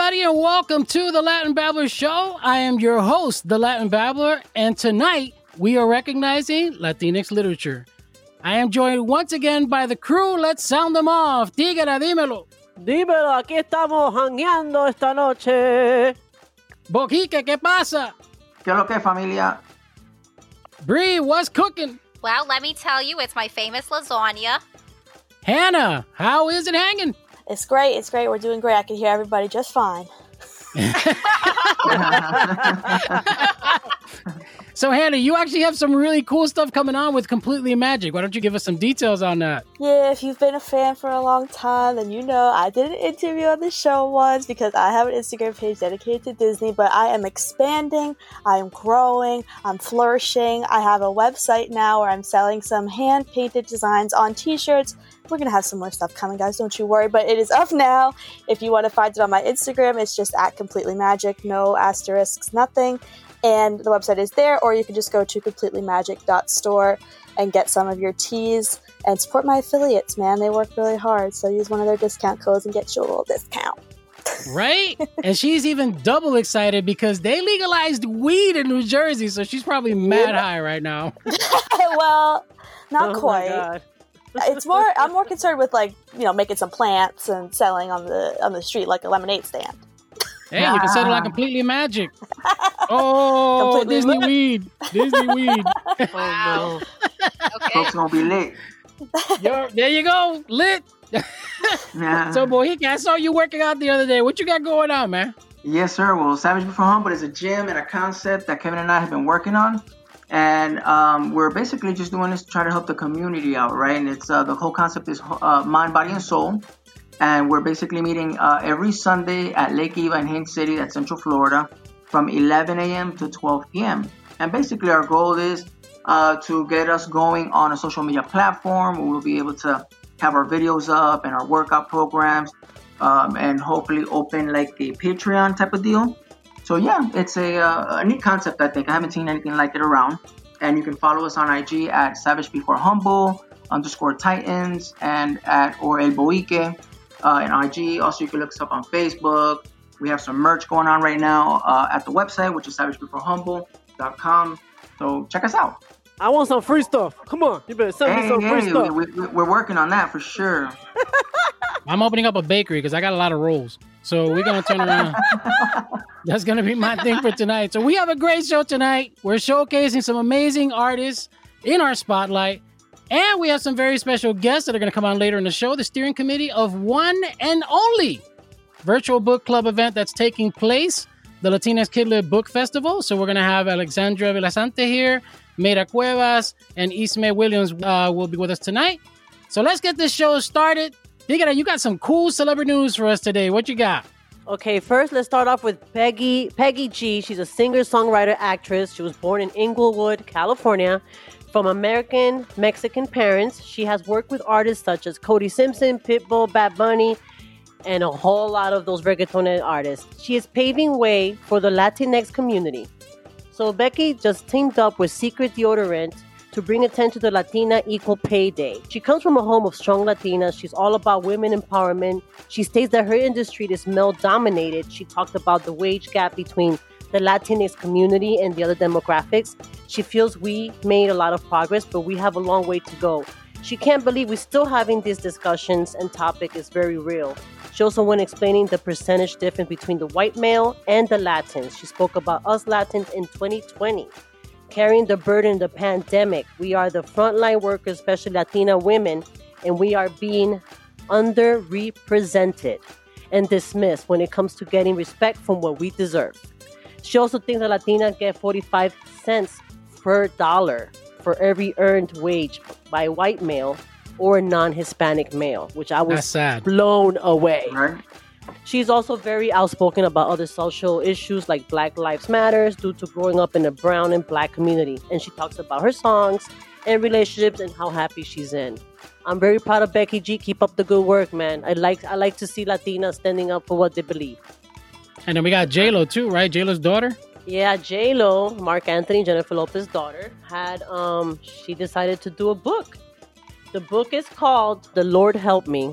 everybody, and welcome to the Latin Babbler Show. I am your host, the Latin Babbler, and tonight we are recognizing Latinx literature. I am joined once again by the crew. Let's sound them off. Dígala, dímelo. Dímelo, aquí estamos jangueando esta noche. Bojica, ¿qué pasa? ¿Qué es lo que, familia? Bree, what's cooking? Well, let me tell you, it's my famous lasagna. Hannah, how is it hanging? It's great. It's great. We're doing great. I can hear everybody just fine. So, Hannah, you actually have some really cool stuff coming on with Completely Magic. Why don't you give us some details on that? Yeah, if you've been a fan for a long time, then you know I did an interview on the show once because I have an Instagram page dedicated to Disney, but I am expanding, I am growing, I'm flourishing. I have a website now where I'm selling some hand-painted designs on t-shirts. We're going to have some more stuff coming, guys. Don't you worry. But it is up now. If you want to find it on my Instagram, it's just at Completely Magic. No asterisks, nothing. And the website is there. Or you can just go to completelymagic.store and get some of your teas. And support my affiliates, man. They work really hard. So use one of their discount codes and get you a little discount. Right? And she's even double excited because they legalized weed in New Jersey. So she's probably mad high right now. Well, not quite. My God. It's more. I'm more concerned with making some plants and selling on the street like a lemonade stand. Hey, you can settle on Completely Magic. Oh, Completely Disney lit. weed. Disney weed. Oh, no. Okay. Folks gonna be lit. There you go. Lit. Yeah. So, Bojica, I saw you working out the other day. What you got going on, man? Yes, sir. Well, Savage Before Humble is a gym and a concept that Kevin and I have been working on. And we're basically just doing this to try to help the community out, right? And it's the whole concept is mind, body, and soul. And we're basically meeting every Sunday at Lake Eva in Haines City, that's Central Florida, from 11 a.m. to 12 p.m. And basically our goal is to get us going on a social media platform where we'll be able to have our videos up and our workout programs and hopefully open like a Patreon type of deal. So yeah, it's a neat concept, I think. I haven't seen anything like it around. And you can follow us on IG at Savage Before Humble _Titans and or El Boique in IG. Also, you can look us up on Facebook. We have some merch going on right now at the website, which is savagebeforehumble.com. So check us out. I want some free stuff. Come on. You better send me some free stuff. We're working on that for sure. I'm opening up a bakery because I got a lot of rolls. So we're going to turn around. That's going to be my thing for tonight. So we have a great show tonight. We're showcasing some amazing artists in our spotlight. And we have some very special guests that are going to come on later in the show. The steering committee of one and only virtual book club event that's taking place, the Latinx Kid Lit Book Festival. So we're going to have Alexandra Vilasante here, Mayra Cuevas, and Isme Williams will be with us tonight. So let's get this show started. You got some cool celebrity news for us today. What you got? Okay, first let's start off with Peggy G. She's a singer-songwriter actress. She was born in Inglewood, California, from American-Mexican parents. She has worked with artists such as Cody Simpson, Pitbull, Bad Bunny, and a whole lot of those reggaeton artists. She is paving way for the Latinx community. So Becky just teamed up with Secret Deodorant to bring attention to the Latina Equal Pay Day. She comes from a home of strong Latinas. She's all about women empowerment. She states that her industry is male-dominated. She talked about the wage gap between the Latinx community and the other demographics. She feels we made a lot of progress, but we have a long way to go. She can't believe we're still having these discussions, and topic is very real. She also went explaining the percentage difference between the white male and the Latins. She spoke about us Latins in 2020. Carrying the burden of the pandemic. We are the frontline workers, especially Latina women, and we are being underrepresented and dismissed when it comes to getting respect from what we deserve. She also thinks that Latinas get 45 cents per dollar for every earned wage by a white male or a non-Hispanic male, which I was blown away. Right. She's also very outspoken about other social issues like Black Lives Matter due to growing up in a brown and black community. And she talks about her songs and relationships and how happy she's in. I'm very proud of Becky G. Keep up the good work, man. I like to see Latinas standing up for what they believe. And then we got J-Lo too, right? J-Lo's daughter? Yeah, J-Lo, Mark Anthony, Jennifer Lopez's daughter, had she decided to do a book. The book is called The Lord Help Me.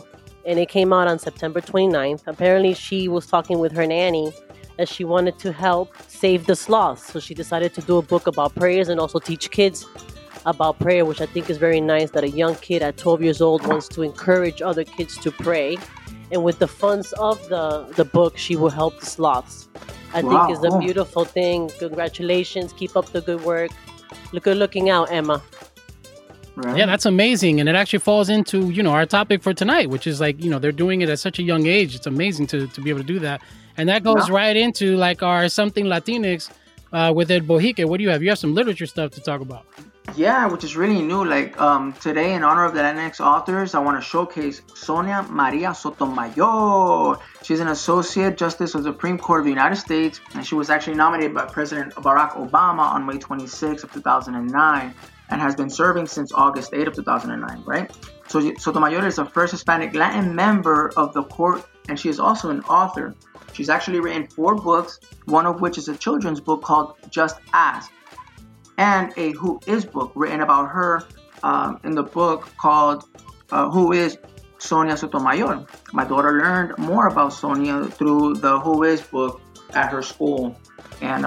and it came out on September 29th. Apparently, she was talking with her nanny that she wanted to help save the sloths. So she decided to do a book about prayers and also teach kids about prayer, which I think is very nice that a young kid at 12 years old wants to encourage other kids to pray. And with the funds of the book, she will help the sloths. I think is a beautiful thing. Congratulations. Keep up the good work. Good looking out, Emma. Right. Yeah, that's amazing. And it actually falls into, our topic for tonight, which is like, they're doing it at such a young age. It's amazing to be able to do that. And that goes right into like our Something Latinx with El Bohique. What do you have? You have some literature stuff to talk about. Yeah, which is really new. Like today, in honor of the Latinx authors, I want to showcase Sonia Maria Sotomayor. She's an Associate Justice of the Supreme Court of the United States, and she was actually nominated by President Barack Obama on May 26 of 2009 and has been serving since August 8 of 2009, right? So Sotomayor is the first Hispanic Latin member of the court, and she is also an author. She's actually written 4 books, one of which is a children's book called Just Ask, and a Who Is book written about her in the book called Who Is Sonia Sotomayor. My daughter learned more about Sonia through the Who Is book at her school. And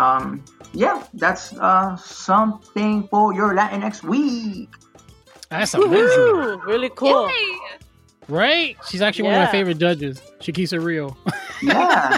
that's something for your Latinx week. That's amazing. Woo, really cool. Yay. Right? She's actually one of my favorite judges. She keeps it real. Yeah.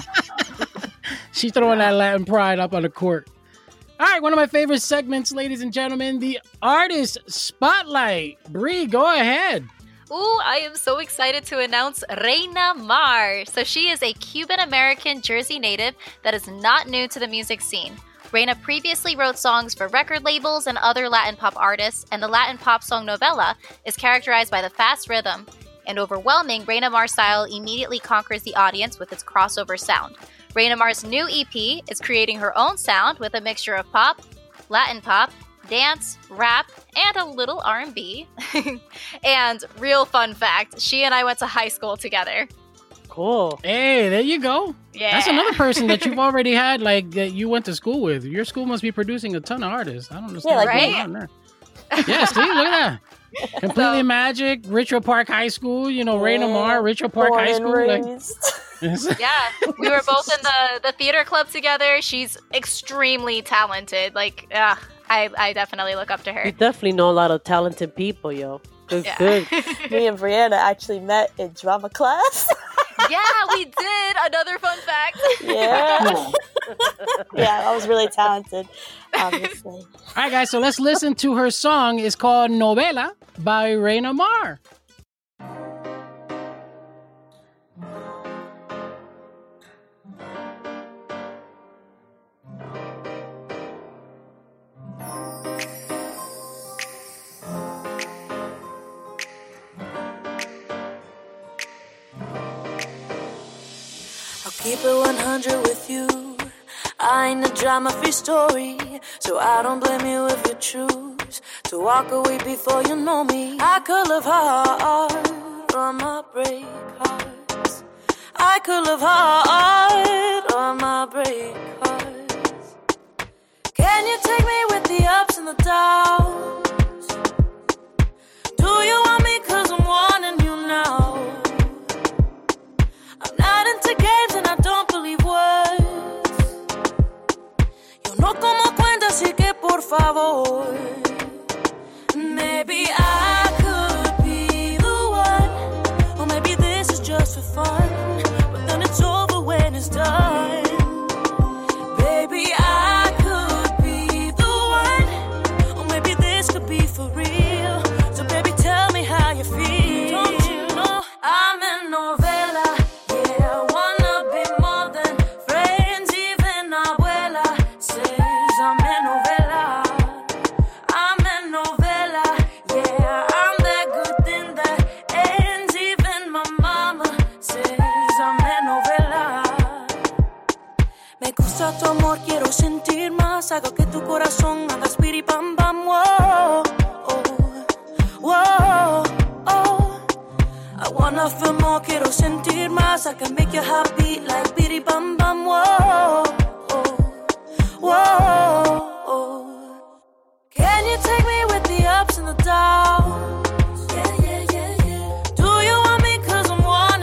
She's throwing that Latin pride up on the court. All right, one of my favorite segments, ladies and gentlemen, the Artist Spotlight. Bree, go ahead. Ooh, I am so excited to announce Reina Mar. So she is a Cuban-American Jersey native that is not new to the music scene. Reina previously wrote songs for record labels and other Latin pop artists, and the Latin pop song Novela is characterized by the fast rhythm and overwhelming Reina Mar style immediately conquers the audience with its crossover sound. Reina Mar's new EP is creating her own sound with a mixture of pop, Latin pop, dance, rap, and a little R&B. And real fun fact, she and I went to high school together. Cool. Hey, there you go. Yeah. That's another person that you've already had, like, that you went to school with. Your school must be producing a ton of artists. I don't understand what's going on there. Yeah, see, look at that. Completely Magic, Richard Park High School, Reina Mar, Richard Park High School. Yeah, we were both in the theater club together. She's extremely talented. Like, I definitely look up to her. You definitely know a lot of talented people, yo. Good. Me and Brianna actually met in drama class. Yeah, we did. Another fun fact. Yeah. Yeah, I was really talented, obviously. All right, guys, so let's listen to her song. It's called Novela by Reina Mar. Keep it 100 with you. I ain't a drama-free story, so I don't blame you if you choose to walk away before you know me. I could live hard or my break hearts. I could live hard or my break hearts. Can you take me with the ups and the downs? Do you want me 'cause I'm wanting you now? I'm not into games and I don't believe words. Yo no como cuenta, así que por favor. Maybe I could be the one, or maybe this is just for fun, but then it's over when it's done. Baby, I could be the one, or maybe this could be for real. So baby, tell me how you feel. Don't you know I'm in novela? Yeah, I wanna be more than friends. Even abuela says I'm in novela. I'm in novela. Yeah, I'm that good thing that ends. Even my mama says I'm in novela. Me gusta tu amor, quiero sentir más. Hago que tu corazón haga spiri pam pam. Whoa, oh, whoa, oh. I wanna feel more, quiero sentir más. I can make your heart beat like biri bam bam. Whoa, oh, whoa, oh. Can you take me with the ups and the downs? Yeah, yeah, yeah, yeah. Do you want me 'cause I'm wanting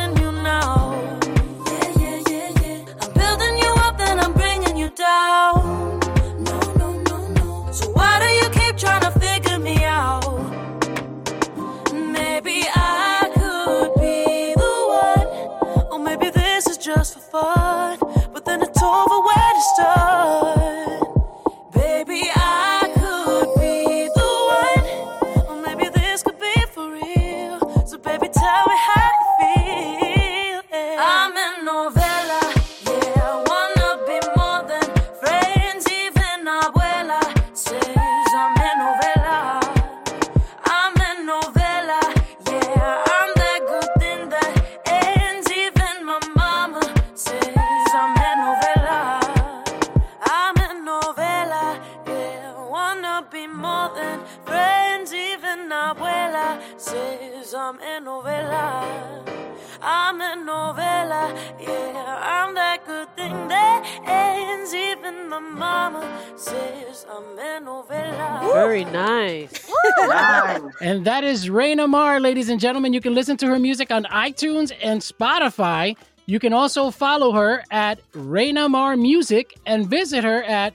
'cause I'm in novela. I'm a novela, yeah, I'm that good thing that ends. Even my mama says I'm a novela. Very nice. Nice. And that is Raina Mar, ladies and gentlemen. You can listen to her music on iTunes and Spotify. You can also follow her at Raina Mar Music and visit her at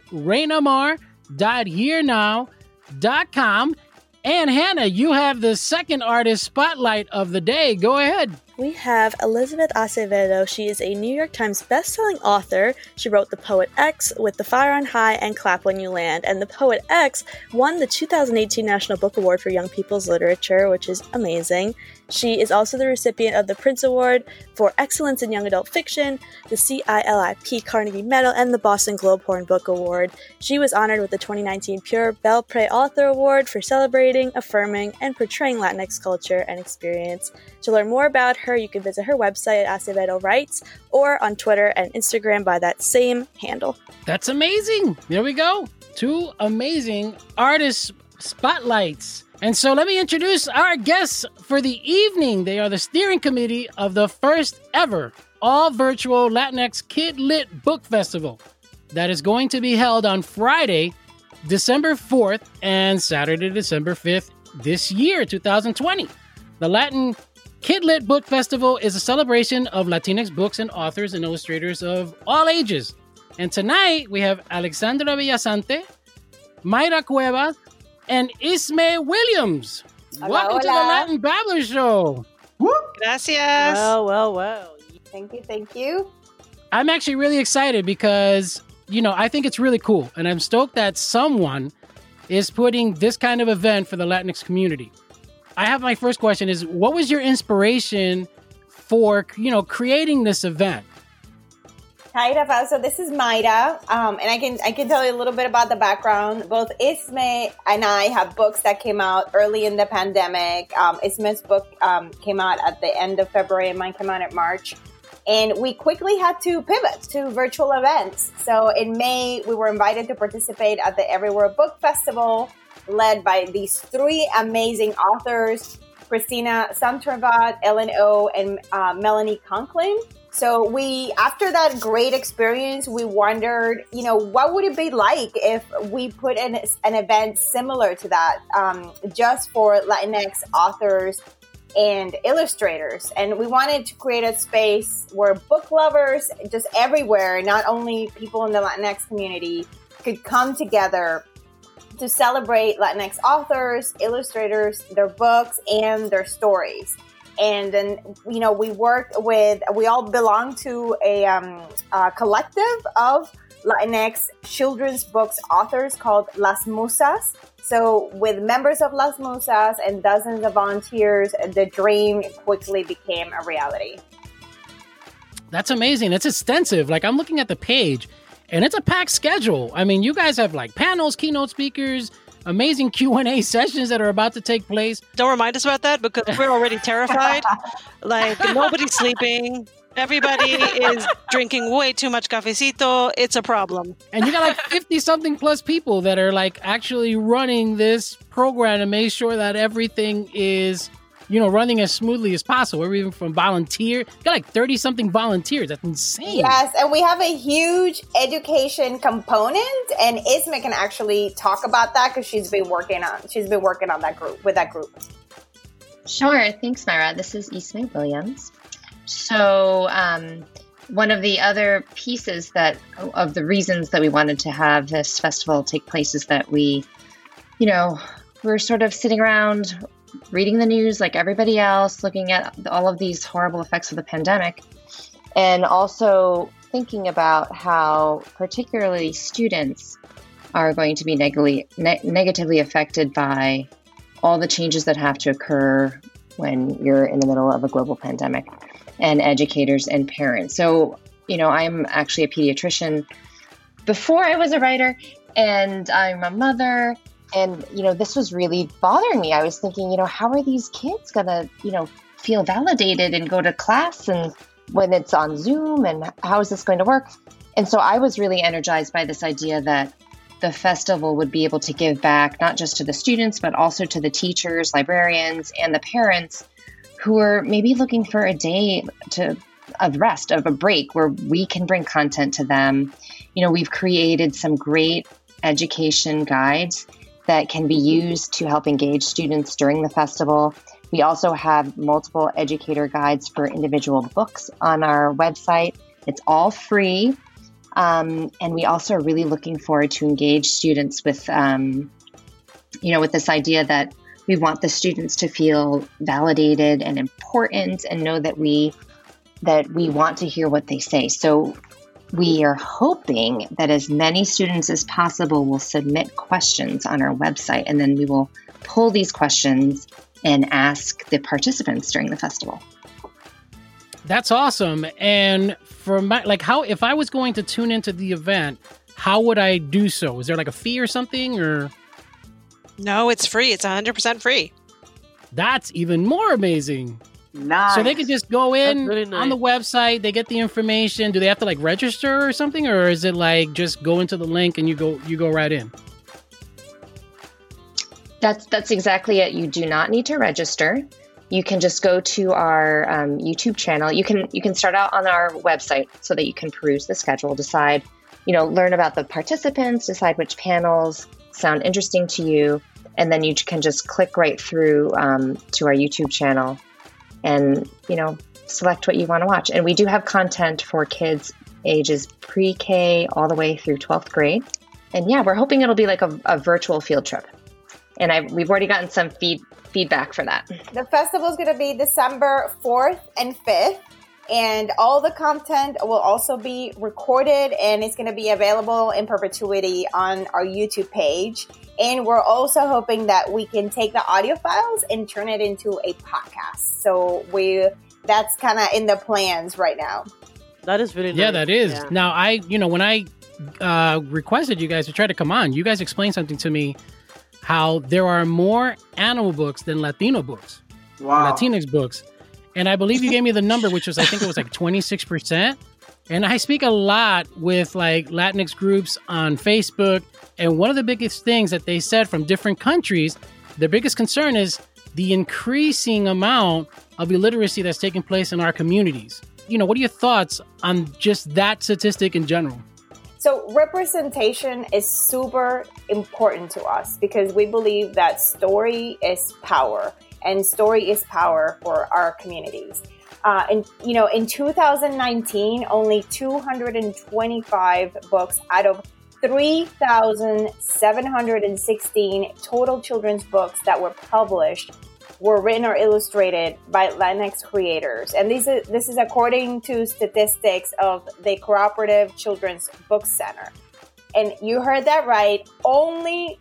rainamar.hearnow.com. And Hannah, you have the second artist spotlight of the day. Go ahead. We have Elizabeth Acevedo. She is a New York Times bestselling author. She wrote The Poet X, With the Fire on High, and Clap When You Land. And The Poet X won the 2018 National Book Award for Young People's Literature, which is amazing. She is also the recipient of the Printz Award for Excellence in Young Adult Fiction, the CILIP Carnegie Medal, and the Boston Globe Horn Book Award. She was honored with the 2019 Pure Belpré Author Award for celebrating, affirming, and portraying Latinx culture and experience. To learn more about her, you can visit her website at Acevedo Writes or on Twitter and Instagram by that same handle. That's amazing. There we go. 2 amazing artist spotlights. And so let me introduce our guests for the evening. They are the steering committee of the first ever all-virtual Latinx Kid Lit Book Festival that is going to be held on Friday, December 4th and Saturday, December 5th this year, 2020. The Latin Kid Lit Book Festival is a celebration of Latinx books and authors and illustrators of all ages. And tonight we have Alexandra Villasante, Mayra Cuevas, and Isme Williams. Hola, Welcome to the hola. Latin Babbler Show. Gracias. Well. Thank you. I'm actually really excited because, I think it's really cool. And I'm stoked that someone is putting this kind of event for the Latinx community. I have my first question is, what was your inspiration for, creating this event? Hi, Rafael. So this is Mayra, and I can tell you a little bit about the background. Both Isme and I have books that came out early in the pandemic. Isme's book came out at the end of February, and mine came out in March. And we quickly had to pivot to virtual events. So in May, we were invited to participate at the Everywhere Book Festival, led by these 3 amazing authors, Christina Santravat, Ellen O, and Melanie Conklin. So after that great experience, we wondered, what would it be like if we put an event similar to that, just for Latinx authors and illustrators. And we wanted to create a space where book lovers just everywhere, not only people in the Latinx community, could come together to celebrate Latinx authors, illustrators, their books, and their stories. And then, we all belong to a collective of Latinx children's books authors called Las Musas. So with members of Las Musas and dozens of volunteers, the dream quickly became a reality. That's amazing. It's extensive. Like, I'm looking at the page, and it's a packed schedule. I mean, you guys have, panels, keynote speakers, amazing Q&A sessions that are about to take place. Don't remind us about that because we're already terrified. Nobody's sleeping. Everybody is drinking way too much cafecito. It's a problem. And you got 50-something plus people that are actually running this program to make sure that everything is, running as smoothly as possible. We're even from volunteer. You got 30-something volunteers. That's insane. Yes, and we have a huge education component, and Isme can actually talk about that because she's been working on that group. Sure. Thanks, Mayra. This is Isme Williams. So one of the other pieces of the reasons that we wanted to have this festival take place is that we're sort of sitting around reading the news like everybody else, looking at all of these horrible effects of the pandemic, and also thinking about how particularly students are going to be negatively affected by all the changes that have to occur when you're in the middle of a global pandemic, and educators and parents. So, I'm actually a pediatrician before I was a writer, and I'm a mother. And, this was really bothering me. I was thinking, how are these kids going to, feel validated and go to class and when it's on Zoom, and how is this going to work? And so I was really energized by this idea that the festival would be able to give back, not just to the students, but also to the teachers, librarians, and the parents who are maybe looking for a day of rest, of a break where we can bring content to them. We've created some great education guides that can be used to help engage students during the festival. We also have multiple educator guides for individual books on our website. It's all free. And we also are really looking forward to engage students with, with this idea that we want the students to feel validated and important and know that we want to hear what they say. So we are hoping that as many students as possible will submit questions on our website, and then we will pull these questions and ask the participants during the festival. That's awesome. And for if I was going to tune into the event, how would I do so? Is there like a fee or something, or? No, it's free. It's 100% free. That's even more amazing. Nice. So they could just go in really nice. on the website, they get the information. Do they have to register or something, or is it just go into the link and you go right in? That's exactly it. You do not need to register. You can just go to our YouTube channel. You can start out on our website so that you can peruse the schedule, decide, learn about the participants, decide which panels sound interesting to you, and then you can just click right through to our YouTube channel and, select what you want to watch. And we do have content for kids ages pre-K all the way through 12th grade. And yeah, we're hoping it'll be like a virtual field trip. And we've already gotten some feedback for that. The festival is going to be December 4th and 5th. And all the content will also be recorded, and it's going to be available in perpetuity on our YouTube page. And we're also hoping that we can take the audio files and turn it into a podcast. So that's kind of in the plans right now. That is really nice. Yeah, that is. Yeah. Now, when I requested you guys to try to come on, you guys explained something to me, how there are more animal books than Latino books. Wow. Latinx books. And I believe you gave me the number, which was, I think it was 26%. And I speak a lot with Latinx groups on Facebook. And one of the biggest things that they said from different countries, their biggest concern is the increasing amount of illiteracy that's taking place in our communities. What are your thoughts on just that statistic in general? So representation is super important to us because we believe that story is power. And story is power for our communities. In 2019, only 225 books out of 3,716 total children's books that were published were written or illustrated by Latinx creators. And this is according to statistics of the Cooperative Children's Book Center. And you heard that right, only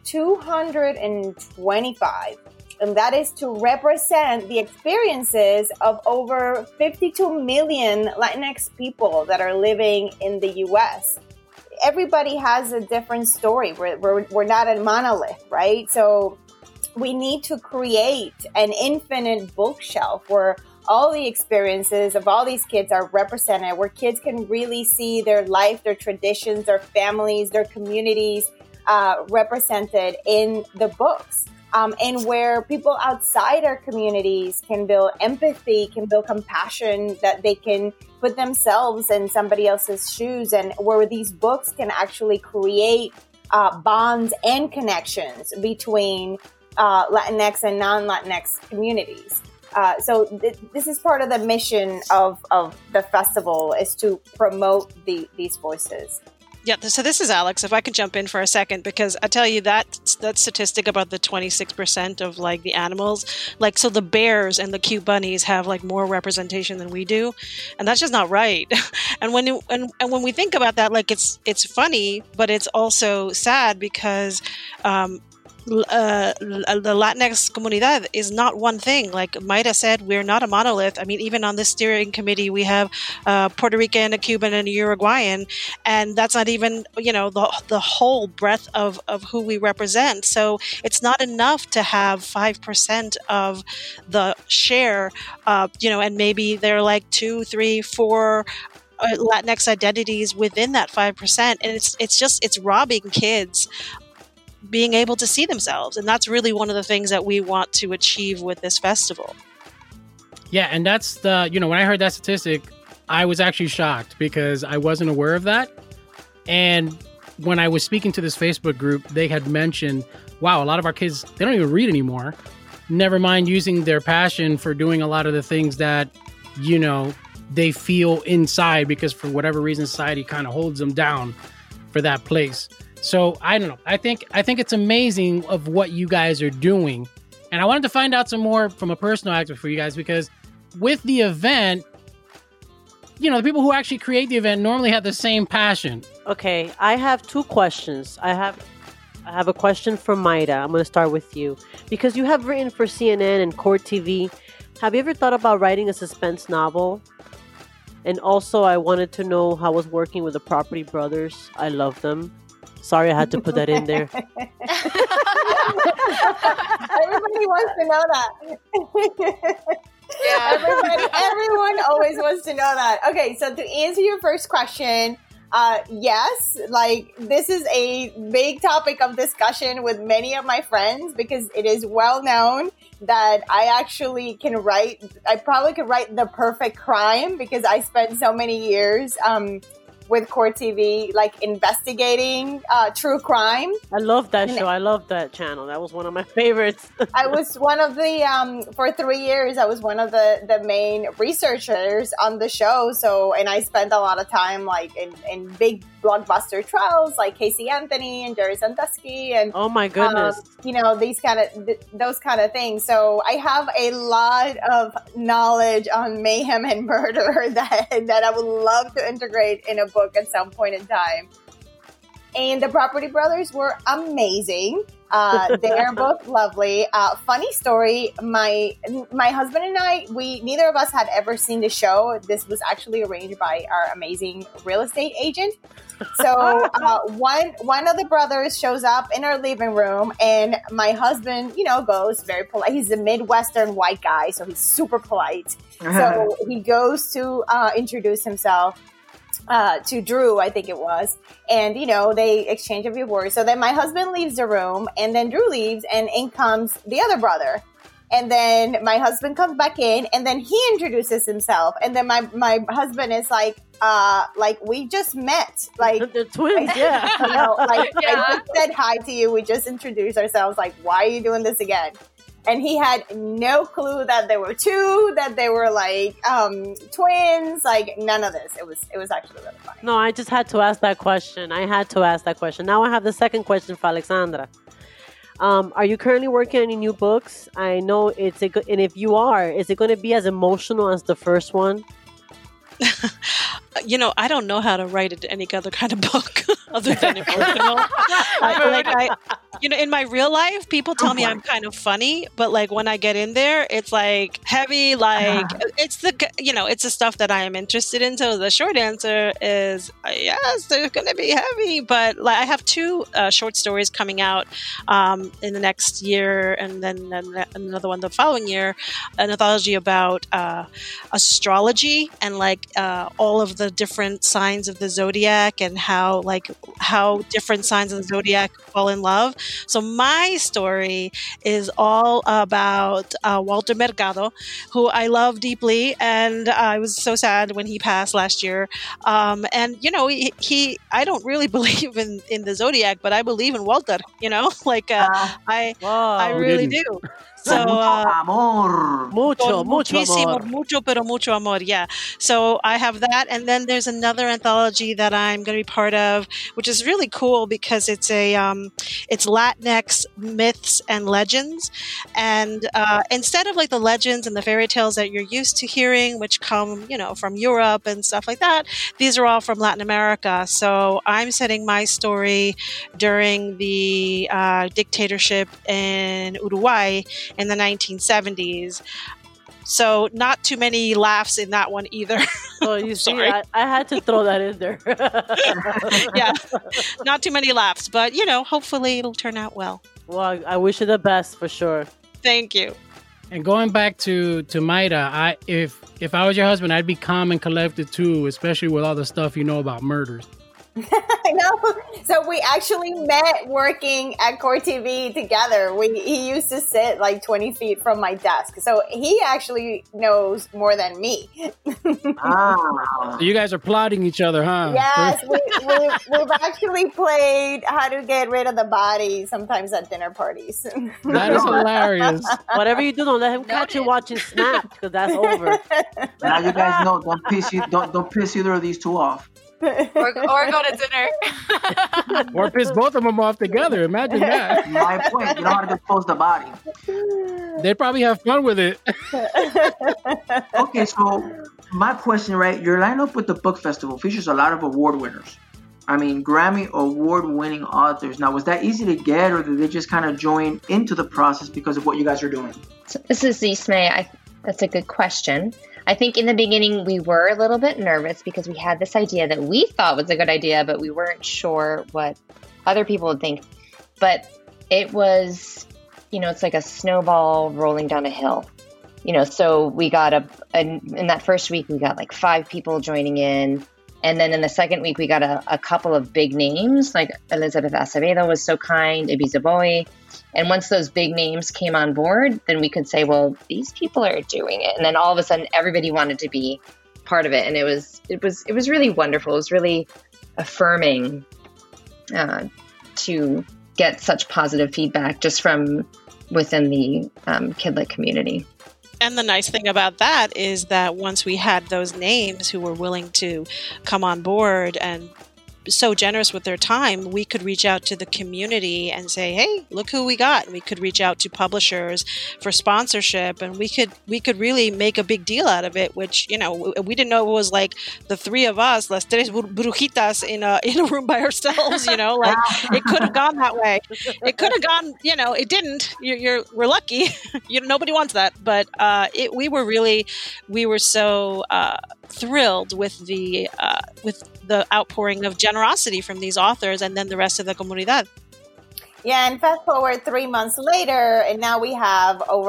225. And that is to represent the experiences of over 52 million Latinx people that are living in the U.S. Everybody has a different story. We're not a monolith, right? So we need to create an infinite bookshelf where all the experiences of all these kids are represented, where kids can really see their life, their traditions, their families, their communities represented in the books. And where people outside our communities can build empathy, can build compassion, that they can put themselves in somebody else's shoes, and where these books can actually create bonds and connections between Latinx and non-Latinx communities. So this is part of the mission of the festival, is to promote these voices. Yeah, so this is Alex. If I could jump in for a second, because I tell you that statistic about the 26% of the animals, so the bears and the cute bunnies have more representation than we do, and that's just not right. And when we think about that, it's funny, but it's also sad because the Latinx comunidad is not one thing. Like Mayra said, we're not a monolith. I mean, even on this steering committee, we have Puerto Rican, a Cuban, and a Uruguayan, and that's not even, the whole breadth of who we represent. So it's not enough to have 5% of the share, and maybe there are 2, 3, 4 Latinx identities within that 5%, and it's robbing kids being able to see themselves. And that's really one of the things that we want to achieve with this festival. Yeah, and that's the, when I heard that statistic, I was actually shocked because I wasn't aware of that. And when I was speaking to this Facebook group, they had mentioned, wow, a lot of our kids, they don't even read anymore. Never mind using their passion for doing a lot of the things that, they feel inside because for whatever reason, society kind of holds them down for that place. So I don't know. I think it's amazing of what you guys are doing. And I wanted to find out some more from a personal aspect for you guys because with the event, the people who actually create the event normally have the same passion. Okay, I have two questions. I have a question for Maida. I'm going to start with you. Because you have written for CNN and Court TV, have you ever thought about writing a suspense novel? And also, I wanted to know how it was working with the Property Brothers. I love them. Sorry, I had to put that in there. Everybody wants to know that. Yeah. Everyone always wants to know that. Okay, so to answer your first question, yes, this is a big topic of discussion with many of my friends because it is well known that I actually can write. I probably could write the perfect crime because I spent so many years with Court TV, investigating true crime. I love that show. I love that channel. That was one of my favorites. I was one of the, for 3 years, I was one of the main researchers on the show. And I spent a lot of time in big blockbuster trials like Casey Anthony and Jerry Sandusky and oh my goodness, those kind of things. So I have a lot of knowledge on mayhem and murder that I would love to integrate in a book at some point in time. And the Property Brothers were amazing. They are both lovely. Funny story, my husband and I, neither of us had ever seen the show. This was actually arranged by our amazing real estate agent. So one of the brothers shows up in our living room, and my husband, goes very polite. He's a Midwestern white guy, so he's super polite. So he goes to introduce himself to Drew, I think it was. And, they exchange a few words. So then my husband leaves the room, and then Drew leaves, and in comes the other brother. And then my husband comes back in, and then he introduces himself. And then my husband is like, we just met. They're twins, yeah. I just said hi to you. We just introduced ourselves. Why are you doing this again? And he had no clue that there were two, that they were twins, none of this. It was actually really funny. No, I just had to ask that question. Now I have the second question for Alexandra. Are you currently working on any new books? I know and if you are, is it going to be as emotional as the first one? I don't know how to write any other kind of book other than emotional. In my real life, people tell me I'm kind of funny, but when I get in there, it's heavy. It's it's the stuff that I am interested in. So the short answer is yes, they're going to be heavy. But I have two short stories coming out in the next year, and then another one the following year, an anthology about astrology and all of the different signs of the zodiac and how different signs of the zodiac fall in love. So my story is all about Walter Mercado, who I love deeply, and I was so sad when he passed last year. And he I don't really believe in the zodiac, but I believe in Walter. I really do. So amor. Mucho amor. Mucho amor, yeah. So I have that, and then there's another anthology that I'm going to be part of, which is really cool because it's it's Latinx myths and legends, and instead of the legends and the fairy tales that you're used to hearing, which come from Europe and stuff like that, these are all from Latin America. So I'm setting my story during the dictatorship in Uruguay in the 1970s. So not too many laughs in that one either. Oh, you see, I had to throw that in there. Yeah, not too many laughs, but hopefully it'll turn out well. Well, I wish you the best for sure. Thank you. And going back to Maida, if I was your husband, I'd be calm and collected too, especially with all the stuff about murders. I know. So we actually met working at Core TV together. He used to sit like 20 feet from my desk. So he actually knows more than me. Ah. So you guys are plotting each other, huh? Yes, we've actually played how to get rid of the body sometimes at dinner parties. That is hilarious. Whatever you do, don't let him catch you watching Snap, because that's over. Now you guys know, don't piss either of these two off. or go to dinner. Or piss both of them off together. Imagine that. My point, you know how to dispose the body. They probably have fun with it. Okay, so my question, right? Your lineup with the book festival features a lot of award winners. I mean, Grammy award-winning authors. Now, was that easy to get, or did they just kind of join into the process because of what you guys are doing? So this is Ismay. That's a good question. I think in the beginning we were a little bit nervous because we had this idea that we thought was a good idea, but we weren't sure what other people would think. But it was, it's like a snowball rolling down a hill. So we got in that first week, we got like 5 people joining in. And then in the second week, we got a couple of big names, like Elizabeth Acevedo was so kind, Ibiza Boy. And once those big names came on board, then we could say, well, these people are doing it. And then all of a sudden, everybody wanted to be part of it. And it was really wonderful. It was really affirming to get such positive feedback just from within the Kidlit community. And the nice thing about that is that once we had those names who were willing to come on board and so generous with their time, we could reach out to the community and say, hey, look who we got. And we could reach out to publishers for sponsorship, and we could really make a big deal out of it, which, we didn't know it was like the 3 of us, las tres brujitas in a room by ourselves, like it could have gone that way. It could have gone, it didn't. We're lucky. Nobody wants that. But we were so thrilled with the outpouring of generosity from these authors and then the rest of the comunidad. Yeah, and fast forward 3 months later, and now we have over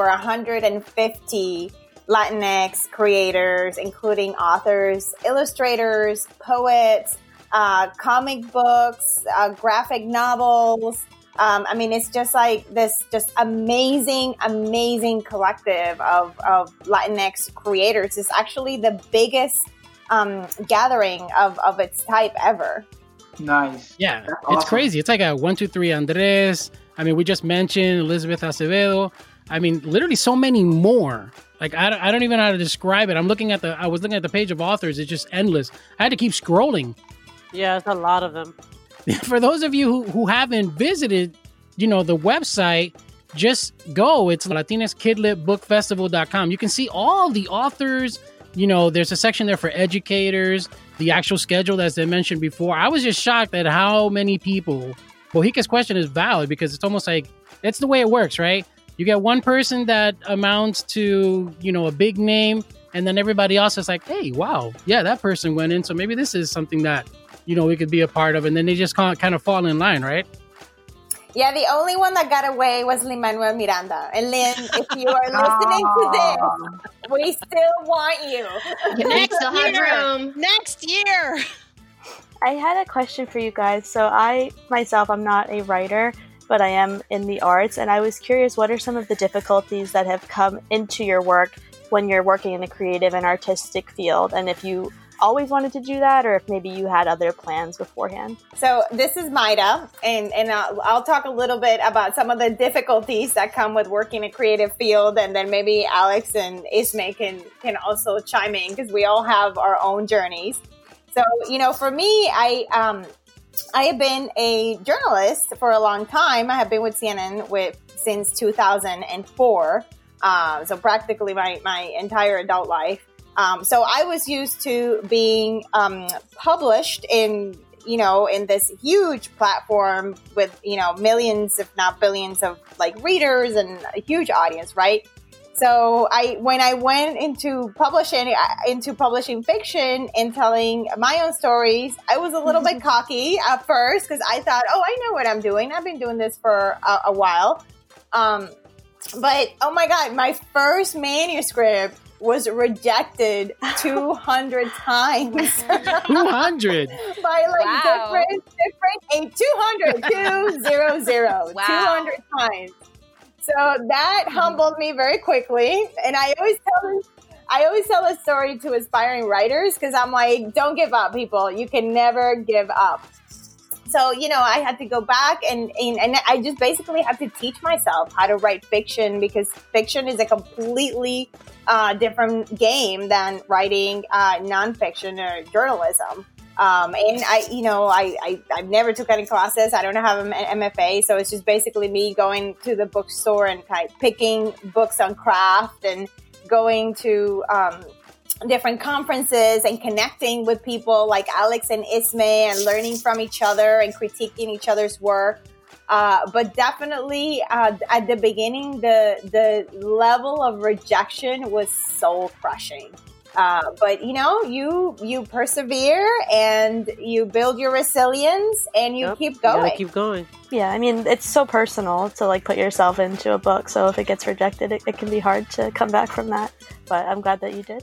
150 Latinx creators, including authors, illustrators, poets, comic books, graphic novels. It's just like this just amazing collective of Latinx creators. It's actually the biggest gathering of its type ever. Nice. Yeah, That's it's awesome. crazy. It's like a 1, 2, 3 Andres. We just mentioned Elizabeth Acevedo. Literally so many more. Like I don't even know how to describe it. I was looking at the page of authors. It's just endless. I had to keep scrolling. Yeah, it's a lot of them. For those of you who haven't visited, the website, just go. It's LatinxKidlitBookFestival.com. You can see all the authors. There's a section there for educators, the actual schedule, as I mentioned before. I was just shocked at how many people. Bohica's question is valid because it's almost like that's the way it works, right? You get one person that amounts to, a big name, and then everybody else is like, hey, wow, yeah, that person went in. So maybe this is something that, we could be a part of. And then they just kind of fall in line, right? Yeah, the only one that got away was Lin-Manuel Miranda. And Lin, if you are listening to this, we still want you. Next year. I had a question for you guys. So I'm not a writer, but I am in the arts. And I was curious, what are some of the difficulties that have come into your work when you're working in the creative and artistic field? And if you always wanted to do that, or if maybe you had other plans beforehand? So this is Mayra, and I'll talk a little bit about some of the difficulties that come with working in a creative field, and then maybe Alex and Ismay can also chime in because we all have our own journeys. So, for me, I have been a journalist for a long time. I have been with CNN since 2004, so practically my entire adult life. So I was used to being published in this huge platform with, millions, if not billions of readers and a huge audience, right? So when I went into publishing fiction and telling my own stories, I was a little bit cocky at first because I thought, I know what I'm doing. I've been doing this for a while. But, oh my God, my first manuscript was rejected 200 times. 200. By like Wow. different 200 Wow. 200 times. So that humbled me very quickly. And I always tell a story to aspiring writers because I'm like, don't give up, people. You can never give up. So, I had to go back and I just basically had to teach myself how to write fiction because fiction is a completely different game than writing nonfiction or journalism. And I've never took any classes. I don't have an MFA. So it's just basically me going to the bookstore and kind of picking books on craft and going to, different conferences and connecting with people like Alex and Isme and learning from each other and critiquing each other's work. But definitely at the beginning, the level of rejection was soul crushing. But you persevere and you build your resilience and you keep going. You gotta keep going. Yeah, I mean, it's so personal to like put yourself into a book. So if it gets rejected, it can be hard to come back from that. But I'm glad that you did.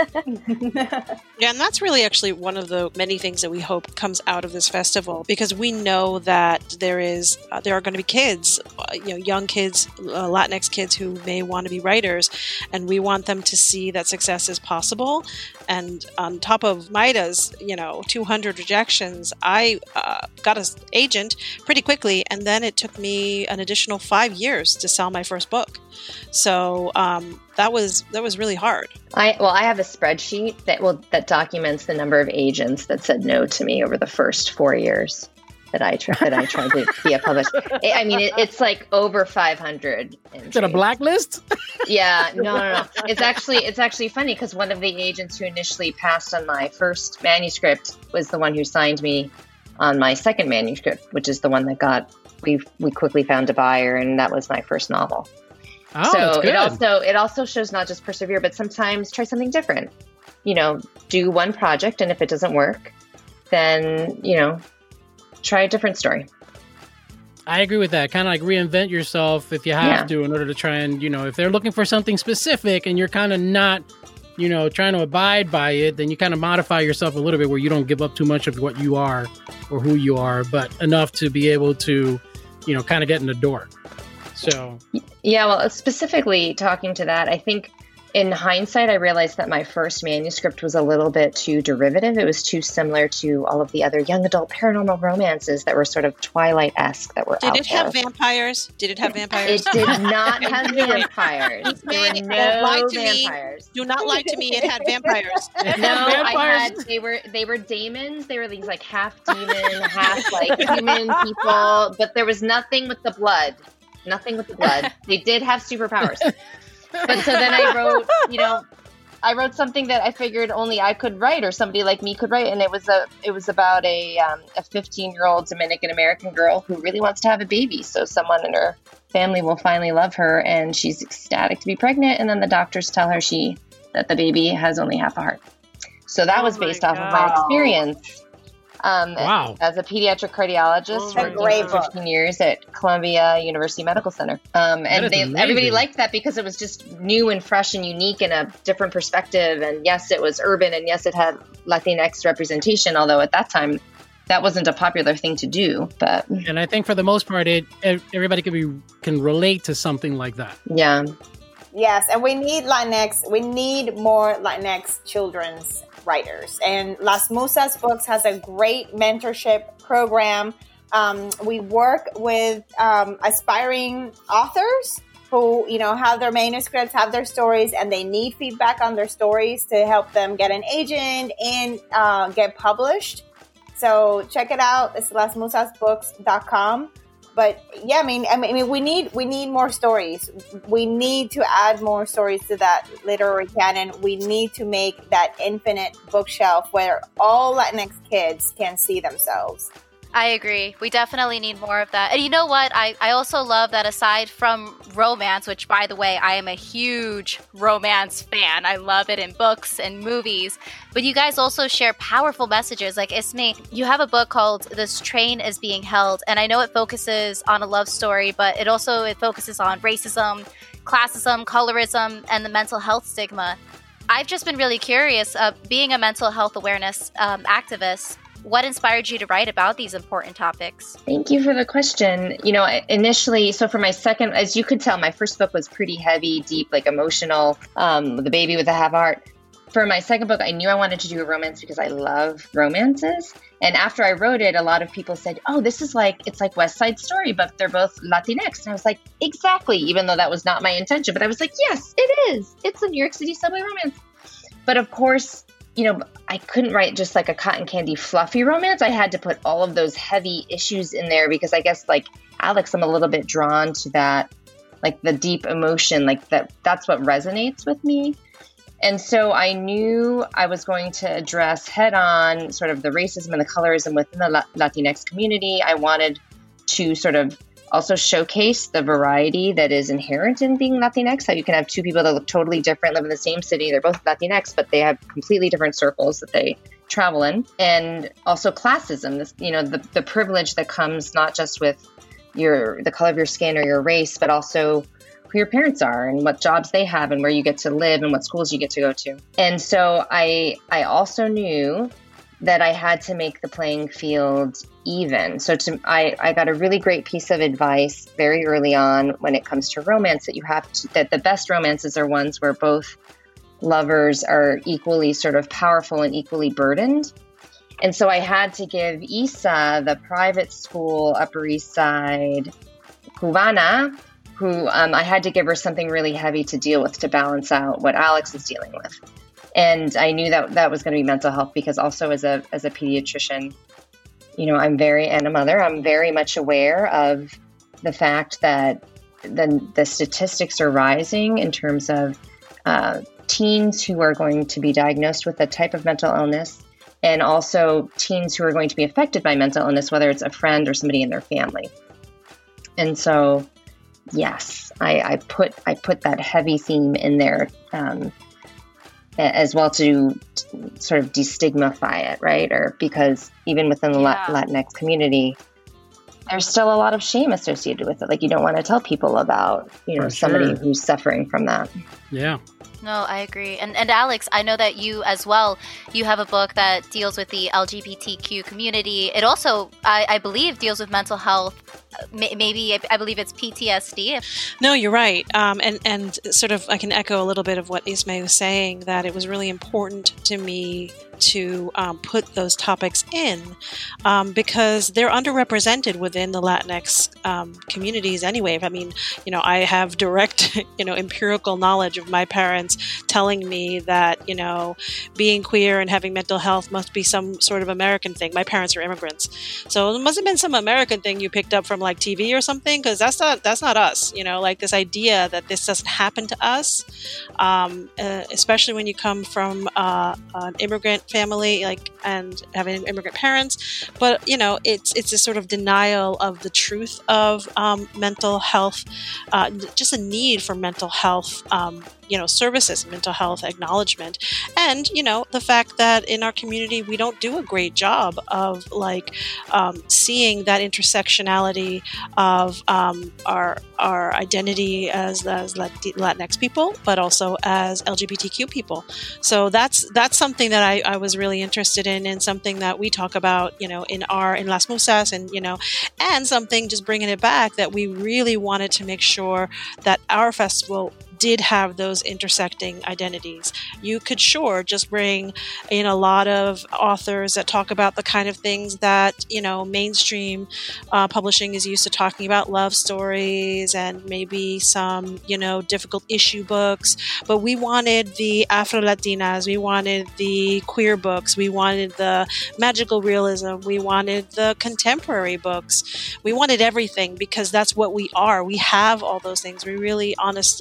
Yeah, and that's really actually one of the many things that we hope comes out of this festival, because we know that there are going to be kids, young kids, Latinx kids who may want to be writers, and we want them to see that success is possible. And on top of Maida's, 200 rejections, I got an agent pretty quickly, and then it took me an additional 5 years to sell my first book. So that was really hard. I have a spreadsheet that documents the number of agents that said no to me over the first 4 years that I tried to be a publisher. I mean, it's like over 500. Is it a blacklist? Yeah, no. It's actually funny because one of the agents who initially passed on my first manuscript was the one who signed me on my second manuscript, which is the one that we quickly found a buyer, and that was my first novel. Oh, so that's good. it also shows not just persevere, but sometimes try something different. Do one project, and if it doesn't work, then try a different story. I agree with that. Kind of like reinvent yourself if you have to, in order to try and if they're looking for something specific and you're kind of not trying to abide by it, then you kind of modify yourself a little bit where you don't give up too much of what you are or who you are, but enough to be able to kind of get in the door. So yeah, well, specifically talking to that, I think in hindsight, I realized that my first manuscript was a little bit too derivative. It was too similar to all of the other young adult paranormal romances that were sort of Twilight-esque that were out there. Did it have vampires? It did not have vampires. There were no vampires. Do not lie to me. It had vampires. They were demons. They were these like half demon, half like human people, but there was nothing with the blood. Nothing with the blood. They did have superpowers. But so then I wrote something that I figured only I could write, or somebody like me could write, and it was about a 15-year-old Dominican American girl who really wants to have a baby. So someone in her family will finally love her, and she's ecstatic to be pregnant, and then the doctors tell her that the baby has only half a heart. So that was based off of my experience. As a pediatric cardiologist for 15 years at Columbia University Medical Center. Everybody liked that because it was just new and fresh and unique and a different perspective. And yes, it was urban, and yes, it had Latinx representation, although at that time that wasn't a popular thing to do. And I think for the most part, everybody can relate to something like that. Yeah. Yes, and we need Latinx. We need more Latinx children's writers. And Las Musas Books has a great mentorship program. We work with aspiring authors who, have their manuscripts, have their stories, and they need feedback on their stories to help them get an agent and get published. So check it out. It's lasmusasbooks.com. But yeah, I mean, we need more stories. We need to add more stories to that literary canon. We need to make that infinite bookshelf where all Latinx kids can see themselves. I agree. We definitely need more of that. And you know what? I also love that aside from romance, which, by the way, I am a huge romance fan. I love it in books and movies. But you guys also share powerful messages. Like, Isme, you have a book called This Train is Being Held. And I know it focuses on a love story, but it focuses on racism, classism, colorism, and the mental health stigma. I've just been really curious, being a mental health awareness activist, what inspired you to write about these important topics? Thank you for the question. You know, initially, so for my second, as you could tell, my first book was pretty heavy, deep, like emotional, The Baby with a Half Heart. For my second book, I knew I wanted to do a romance because I love romances. And after I wrote it, a lot of people said, oh, this is it's like West Side Story, but they're both Latinx. And I was like, exactly, even though that was not my intention. But I was like, yes, it is. It's a New York City subway romance. But of course, you know, I couldn't write just like a cotton candy fluffy romance. I had to put all of those heavy issues in there because I guess like Alex, I'm a little bit drawn to that, like the deep emotion, like that's what resonates with me. And so I knew I was going to address head on sort of the racism and the colorism within the Latinx community. I wanted to sort of also showcase the variety that is inherent in being Latinx, how you can have two people that look totally different, live in the same city. They're both Latinx, but they have completely different circles that they travel in. And also classism, this, you know, the privilege that comes not just with the color of your skin or your race, but also who your parents are and what jobs they have and where you get to live and what schools you get to go to. And so I also knew that I had to make the playing field even. So I got a really great piece of advice very early on when it comes to romance that the best romances are ones where both lovers are equally sort of powerful and equally burdened. And so I had to give Isa, the private school Upper East Side Cubana, who I had to give her something really heavy to deal with to balance out what Alex is dealing with. And I knew that was going to be mental health because also as a pediatrician, you know, and a mother, I'm very much aware of the fact that the statistics are rising in terms of teens who are going to be diagnosed with a type of mental illness and also teens who are going to be affected by mental illness, whether it's a friend or somebody in their family. And so, yes, I put that heavy theme in there as well to sort of destigmify it, right? Or because even within the Latinx community, there's still a lot of shame associated with it. Like you don't want to tell people about, you know, somebody who's suffering from that. Yeah. No, I agree. And Alex, I know that you as well, you have a book that deals with the LGBTQ community. It also, I believe, deals with mental health. Maybe, I believe it's PTSD. No, you're right. And sort of, I can echo a little bit of what Isme was saying, that it was really important to me to put those topics in because they're underrepresented within the Latinx communities anyway. I mean, you know, I have direct, you know, empirical knowledge of my parents telling me that, you know, being queer and having mental health must be some sort of American thing. My parents are immigrants. So it must have been some American thing you picked up from like TV or something, because that's not us, you know, like this idea that this doesn't happen to us, especially when you come from an immigrant family, like, and having immigrant parents. But you know, it's a sort of denial of the truth of mental health, just a need for mental health you know, services, mental health acknowledgement, and you know, the fact that in our community we don't do a great job of like seeing that intersectionality of our identity as Latinx people, but also as LGBTQ people. So that's something that I was really interested in, and something that we talk about, you know, in Las Musas, and you know, and something, just bringing it back, that we really wanted to make sure that our festival did have those intersecting identities. You could just bring in a lot of authors that talk about the kind of things that, you know, mainstream publishing is used to talking about, love stories and maybe some, you know, difficult issue books. But we wanted the Afro-Latinas, we wanted the queer books, we wanted the magical realism, we wanted the contemporary books. We wanted everything because that's what we are. We have all those things. We really honestly do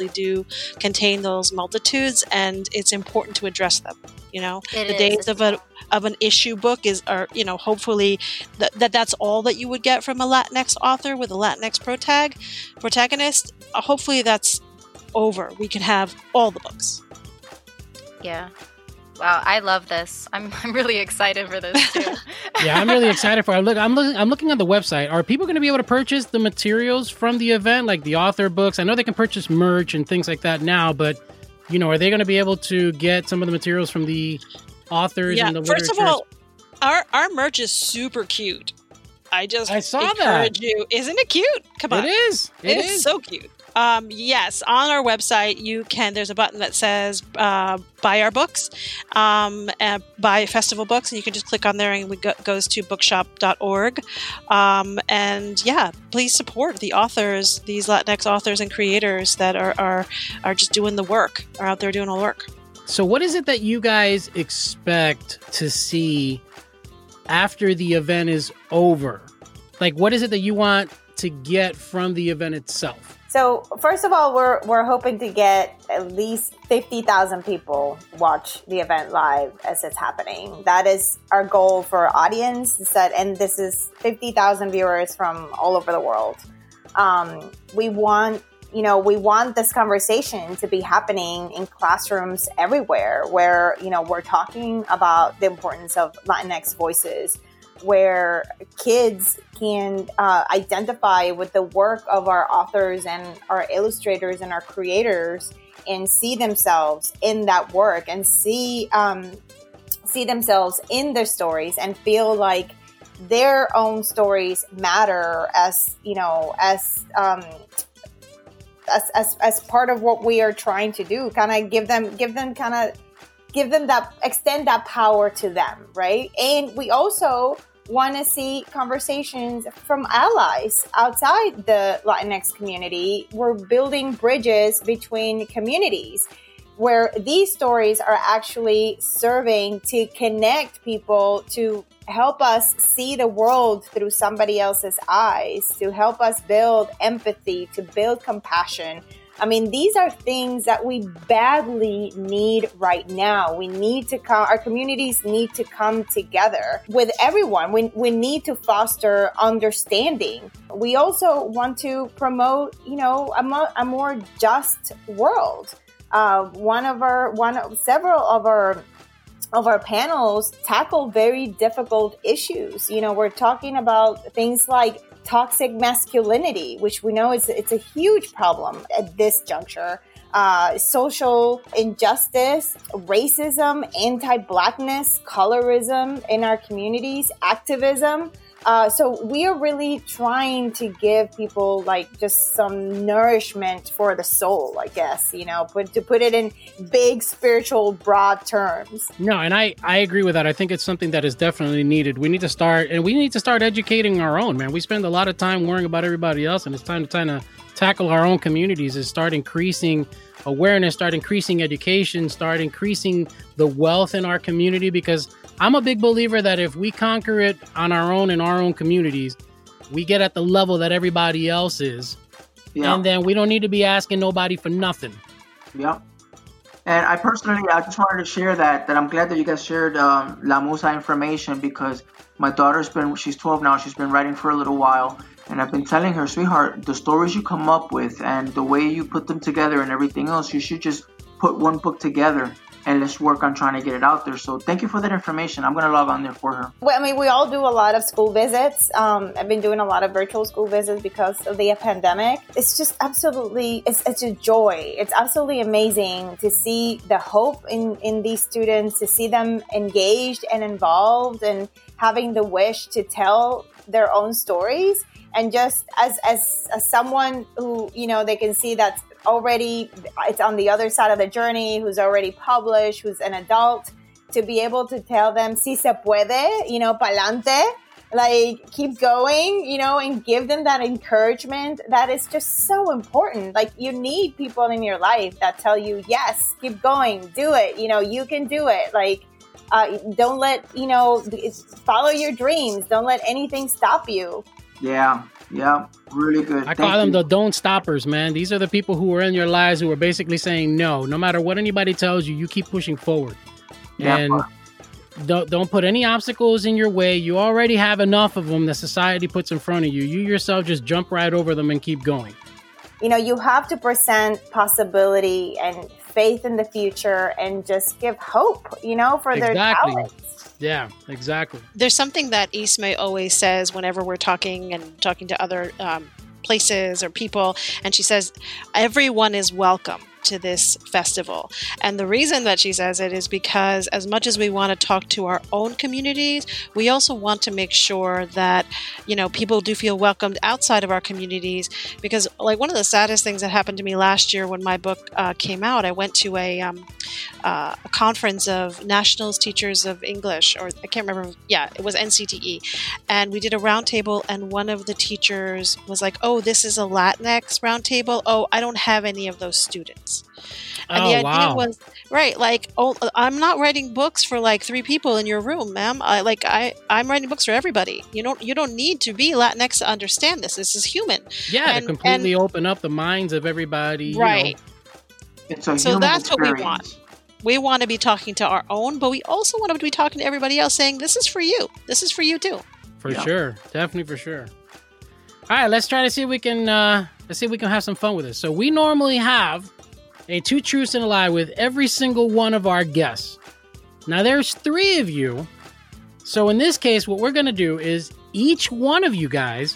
contain those multitudes, and it's important to address them. You know, It the is. days of an issue book are, you know, hopefully that's all that you would get from a Latinx author with a Latinx protagonist. Hopefully that's over. We can have all the books. Yeah. Wow, I love this. I'm really excited for this too. Yeah, I'm really excited for it. I'm looking on the website. Are people going to be able to purchase the materials from the event, like the author books? I know they can purchase merch and things like that now, but you know, are they going to be able to get some of the materials from the authors and the literature? First of all, our merch is super cute. I saw that. Encourage you. Isn't it cute? Come on. It is. It is so cute. Yes, on our website, there's a button that says buy our books, buy festival books, and you can just click on there and it goes to bookshop.org. And yeah, please support the authors, these Latinx authors and creators that are just doing the work, are out there doing all the work. So what is it that you guys expect to see after the event is over? Like, what is it that you want to get from the event itself? So first of all, we're hoping to get at least 50,000 people watch the event live as it's happening. That is our goal for our audience. And this is 50,000 viewers from all over the world. We want this conversation to be happening in classrooms everywhere, where we're talking about the importance of Latinx voices, where kids can identify with the work of our authors and our illustrators and our creators and see themselves in that work and see themselves in their stories and feel like their own stories matter as part of what we are trying to do. Extend that power to them, right? And we also want to see conversations from allies outside the Latinx community. We're building bridges between communities where these stories are actually serving to connect people, to help us see the world through somebody else's eyes, to help us build empathy, to build compassion. I mean, these are things that we badly need right now. Our communities need to come together with everyone. We need to foster understanding. We also want to promote, a more just world. Several of our panels tackle very difficult issues. We're talking about things like toxic masculinity, which we know it's a huge problem at this juncture. Social injustice, racism, anti-Blackness, colorism in our communities, activism. So we are really trying to give people just some nourishment for the soul, I guess, to put it in big spiritual broad terms. No, and I agree with that. I think it's something that is definitely needed. We need to start educating our own, man. We spend a lot of time worrying about everybody else, and it's time to kind of tackle our own communities and start increasing awareness, start increasing education, start increasing the wealth in our community, because I'm a big believer that if we conquer it on our own in our own communities, we get at the level that everybody else is. Yeah. And then we don't need to be asking nobody for nothing. Yeah. And I just wanted to share that I'm glad that you guys shared La Musa information, because my she's 12 now, she's been writing for a little while. And I've been telling her, sweetheart, the stories you come up with and the way you put them together and everything else, you should just put one book together and let's work on trying to get it out there. So thank you for that information. I'm going to log on there for her. Well, I mean, we all do a lot of school visits. I've been doing a lot of virtual school visits because of the pandemic. It's just absolutely, it's a joy. It's absolutely amazing to see the hope in these students, to see them engaged and involved and having the wish to tell their own stories. And just as someone who, they can see that's already, it's on the other side of the journey, who's already published, who's an adult, to be able to tell them, si se puede, pa'lante, keep going, and give them that encouragement. That is just so important. You need people in your life that tell you, yes, keep going, do it, you can do it. Don't let, follow your dreams. Don't let anything stop you. Yeah. Yeah, really good. I call them the don't stoppers, man. These are the people who are in your lives who are basically saying no matter what anybody tells you, you keep pushing forward. Yeah, And don't put any obstacles in your way. You already have enough of them that society puts in front of you. You yourself just jump right over them and keep going. You know, you have to present possibility and faith in the future and just give hope, you know, for their talents. Yeah, exactly. There's something that Ismay always says whenever we're talking to other places or people, and she says, everyone is welcome to this festival. And the reason that she says it is because as much as we want to talk to our own communities, we also want to make sure that, you know, people do feel welcomed outside of our communities. Because like one of the saddest things that happened to me last year when my book came out, I went to a conference of Nationals Teachers of English, or I can't remember. Yeah, it was NCTE. And we did a roundtable, and one of the teachers was like, oh, this is a Latinx roundtable. Oh, I don't have any of those students. And the idea was, right, like, oh, I'm not writing books for like 3 people in your room, ma'am. I'm writing books for everybody. You don't need to be Latinx to understand this. This is human. Yeah, to completely open up the minds of everybody. Right. You know. It's a So human that's experience. what we want. We want to be talking to our own, but we also want to be talking to everybody else saying, this is for you. This is for you too. For sure. Definitely for sure. All right, let's try to see if we can have some fun with this. So we normally have a 2 truths and a lie with every single one of our guests. Now there's 3 of you. So in this case, what we're going to do is each one of you guys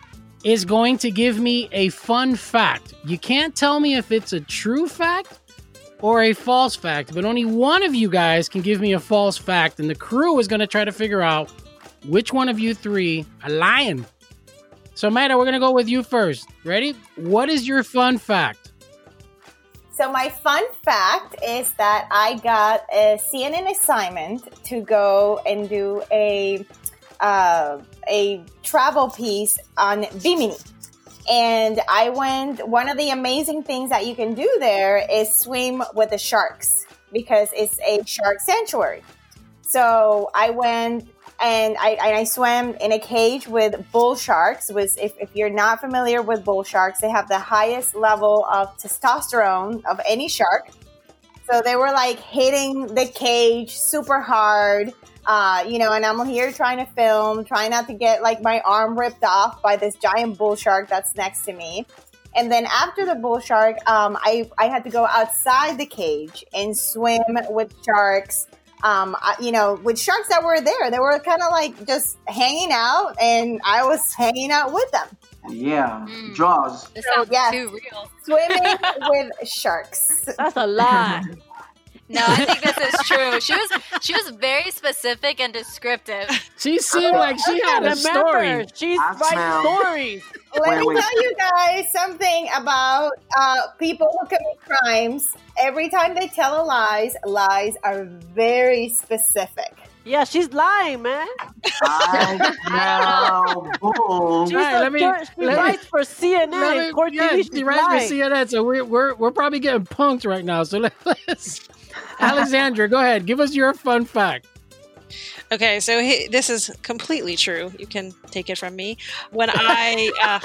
is going to give me a fun fact. You can't tell me if it's a true fact or a false fact, but only one of you guys can give me a false fact, and the crew is going to try to figure out which one of you 3 are lying. So Mayra, we're going to go with you first. Ready? What is your fun fact? So my fun fact is that I got a CNN assignment to go and do a travel piece on Bimini. And I went, one of the amazing things that you can do there is swim with the sharks because it's a shark sanctuary. So I went and I swam in a cage with bull sharks. If you're not familiar with bull sharks, they have the highest level of testosterone of any shark. So they were like hitting the cage super hard, and I'm here trying to film, trying not to get like my arm ripped off by this giant bull shark that's next to me. And then after the bull shark, I had to go outside the cage and swim with sharks. With sharks that were there. They were kind of like just hanging out, and I was hanging out with them. Yeah, Jaws. This sounds too real. Swimming with sharks. That's a lie. No, I think this is true. She was very specific and descriptive. She seemed like she had a story. She's writing stories. Let me tell you guys something about people who commit crimes. Every time they tell lies are very specific. Yeah, she's lying, man. I know. Bull. She writes for CNN. She writes for CNN, so we're probably getting punked right now. So let's Alexandra, go ahead. Give us your fun fact. Okay, so this is completely true. You can take it from me. When I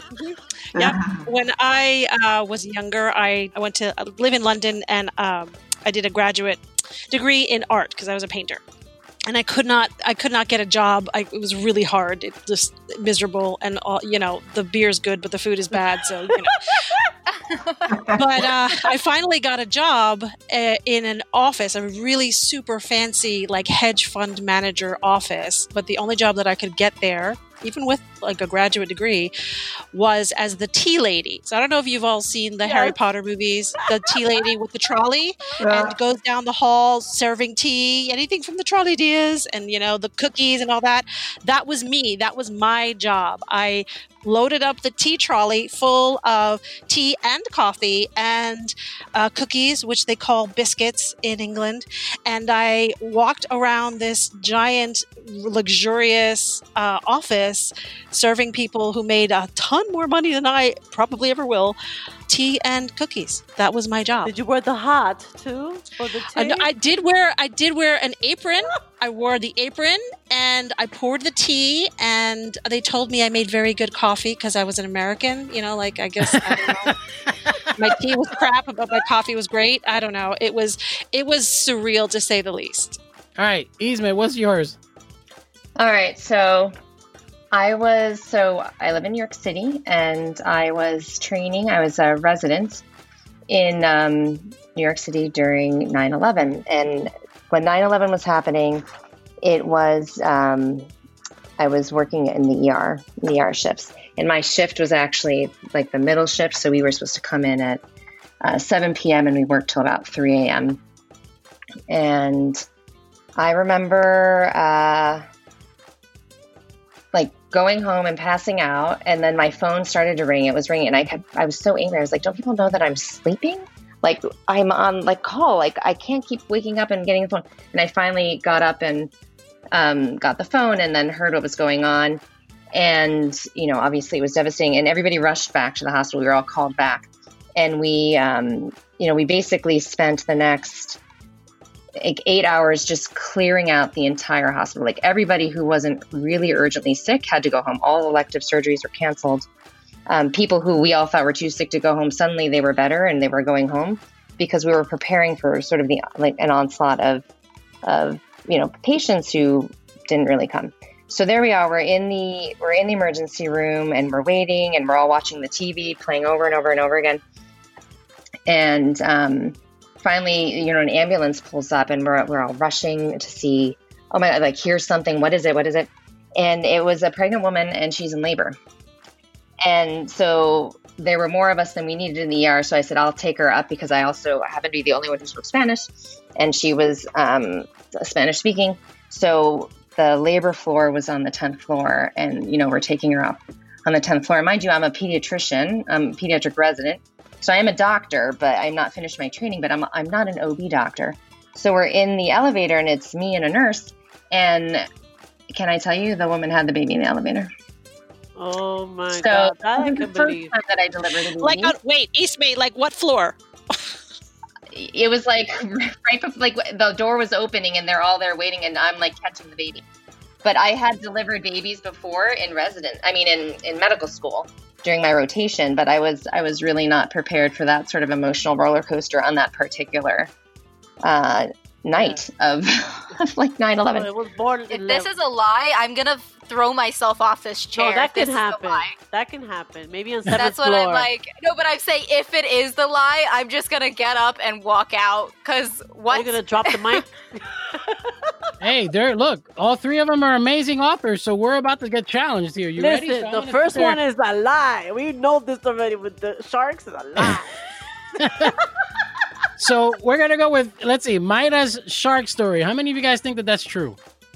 was younger, I went to live in London, and I did a graduate degree in art because I was a painter. And I could not get a job. It was really hard. It just miserable, and all, the beer's good, but the food is bad. So But I finally got a job in an office, a really super fancy like hedge fund manager office. But the only job that I could get there, even with like a graduate degree, was as the tea lady. So I don't know if you've all seen the Harry Potter movies, the tea lady with the trolley and goes down the hall serving tea, anything from the trolley dears, and the cookies and all that. That was me. That was my job. I loaded up the tea trolley full of tea and coffee and cookies, which they call biscuits in England. And I walked around this giant, luxurious office serving people who made a ton more money than I probably ever will, tea and cookies. That was my job. Did you wear the hat too? Or the tea? No, I did wear an apron. I wore the apron and I poured the tea, and they told me I made very good coffee because I was an American. You know, like, I guess, I don't know. My tea was crap, but my coffee was great. I don't know. It was surreal to say the least. All right, Isme, what's yours? All right, so I live in New York City, and I was training. I was a resident in New York City during 9/11, and when 9/11 was happening, it was I was working in the ER shifts, and my shift was actually like the middle shift, so we were supposed to come in at 7 p.m. and we worked till about 3 a.m. And I remember like going home and passing out, and then my phone started to ring. It was ringing, and I was so angry. I was like, "Don't people know that I'm sleeping? Like, I'm on like call. Like, I can't keep waking up and getting the phone." And I finally got up and got the phone, and then heard what was going on. And obviously it was devastating. And everybody rushed back to the hospital. We were all called back, and we basically spent the next like 8 hours just clearing out the entire hospital. Like, everybody who wasn't really urgently sick had to go home. All elective surgeries were canceled. People who we all thought were too sick to go home, suddenly they were better and they were going home, because we were preparing for sort of an onslaught of patients who didn't really come. So there we are. We're in the emergency room, and we're waiting, and we're all watching the TV playing over and over and over again. And finally, an ambulance pulls up, and we're all rushing to see, oh my God, like, here's something. What is it? What is it? And it was a pregnant woman, and she's in labor. And so there were more of us than we needed in the ER. So I said, I'll take her up, because I also happen to be the only one who spoke Spanish, and she was Spanish speaking. So the labor floor was on the 10th floor, and, we're taking her up on the 10th floor. Mind you, I'm a pediatrician. I'm a pediatric resident. So I am a doctor, but I'm not finished my training, but I'm not an OB doctor. So we're in the elevator, and it's me and a nurse. And can I tell you, the woman had the baby in the elevator. Oh my God. That was the first time that I delivered a baby. Like, wait, Isme, like what floor? It was like right before, like, the door was opening, and they're all there waiting, and I'm like catching the baby. But I had delivered babies before in medical school during my rotation, but I was really not prepared for that sort of emotional roller coaster on that particular night of like 9/11. It was born. If this is a lie, I'm gonna throw myself off this chair. No, that if can this happen. Is a lie. That can happen. Maybe on 7th That's what floor. I'm like. No, but I'm saying, if it is the lie, I'm just gonna get up and walk out. Cause what? You're gonna drop the mic. Hey, look, all three of them are amazing authors, so we're about to get challenged here. You ready? Listen, So the first one is a lie. We know this already with the sharks is a lie. So we're going to go with, let's see, Mayra's shark story. How many of you guys think that that's true?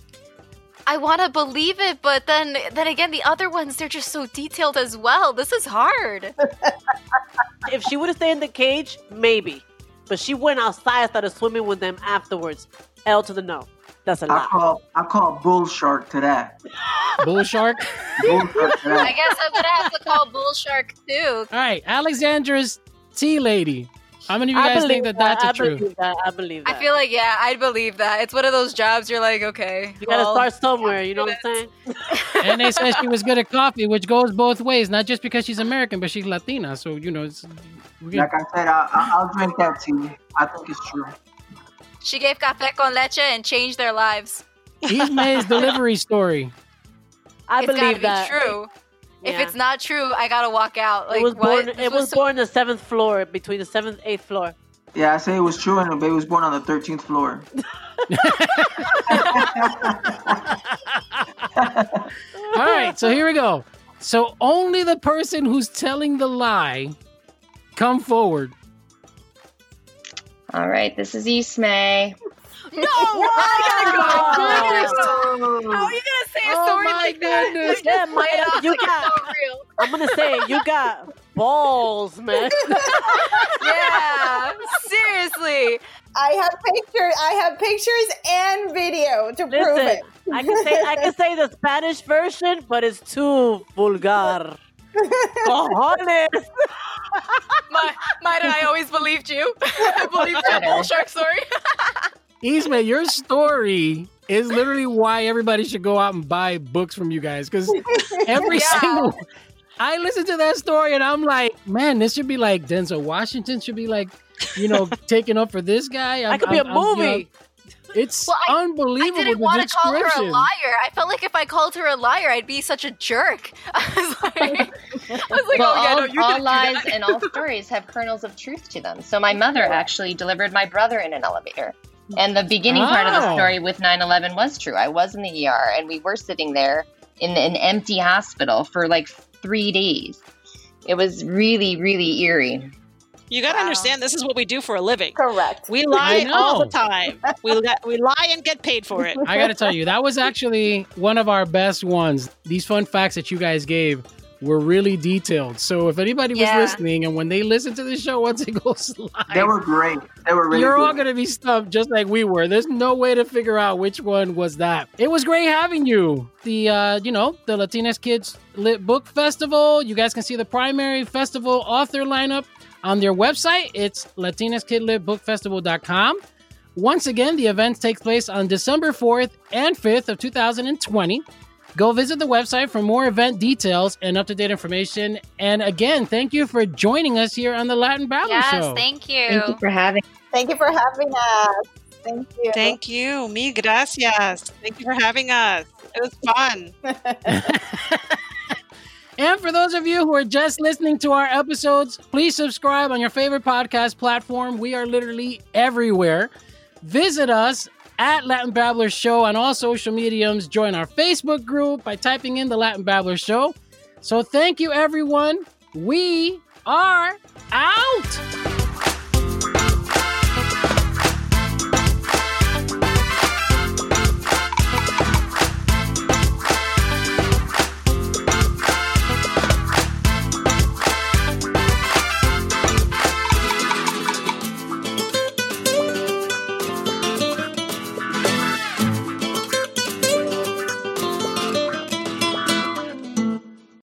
I want to believe it, but then again, the other ones, they're just so detailed as well. This is hard. If she would have stayed in the cage, maybe. But she went outside and started swimming with them afterwards. L to the no. That's a lie. I call bull shark to that. Bull shark? Bull shark to I that. guess I'm gonna have to call bull shark too. All right, Alexandra's tea lady. How many of you guys think that that's a true? I believe that. I feel like, yeah, I'd believe that. It's one of those jobs you're like, okay. You gotta start somewhere, you know what I'm saying? And they said she was good at coffee, which goes both ways. Not just because she's American, but she's Latina. So, it's... Like I said, I'll drink that tea. I think it's true. She gave café con leche and changed their lives. Isma's delivery story. I It's believe gotta that. be true. If Yeah. it's not true, I gotta walk out. Like, It was what? born. It was born on the 7th floor, between the 7th, 8th floor. Yeah, I say it was true, and the baby was born on the 13th floor. All right, so here we go. So only the person who's telling the lie come forward. All right, this is Isme. No, I gotta go. How are you gonna say a story my like goodness. that? Yeah, Mayra, you It's got. so real. I'm gonna say you got balls, man. Yeah, seriously. I have pictures and video to prove Listen, it. I can say the Spanish version, but it's too vulgar. Cojones. Mayra, I always believed you. I believed your bull shark story. Isma, your story is literally why everybody should go out and buy books from you guys. Because every single... I listen to that story and I'm like, man, this should be like Denzel Washington should be like, taking up for this guy. That could be a movie. It's I unbelievable. didn't want to call her a description. liar. I felt like if I called her a liar, I'd be such a jerk. I was like, all lies and all stories have kernels of truth to them. So my mother actually delivered my brother in an elevator. And the beginning part of the story with 9/11 was true. I was in the ER and we were sitting there in an empty hospital for like 3 days. It was really, really eerie. You got to understand, this is what we do for a living. Correct. We lie all the time. We lie and get paid for it. I got to tell you, that was actually one of our best ones. These fun facts that you guys gave were really detailed. So if anybody was listening and when they listen to the show once it goes live, They were great. They were really you're good. all going to be stumped just like we were. There's no way to figure out which one was that. It was great having you. The Latinx Kids Lit Book Festival. You guys can see the primary festival author lineup on their website. It's latinxkidlitbookfestival.com. Once again, the event takes place on December 4th and 5th of 2020. Go visit the website for more event details and up-to-date information. And again, thank you for joining us here on the Latin Babbler Show. Yes, thank you. Thank you for having me. Thank you for having us. Thank you. Thank you. Mil gracias. Thank you for having us. It was fun. And for those of you who are just listening to our episodes, please subscribe on your favorite podcast platform. We are literally everywhere. Visit us at Latin Babbler Show on all social mediums. Join our Facebook group by typing in the Latin Babbler Show. So thank you, everyone. We are out.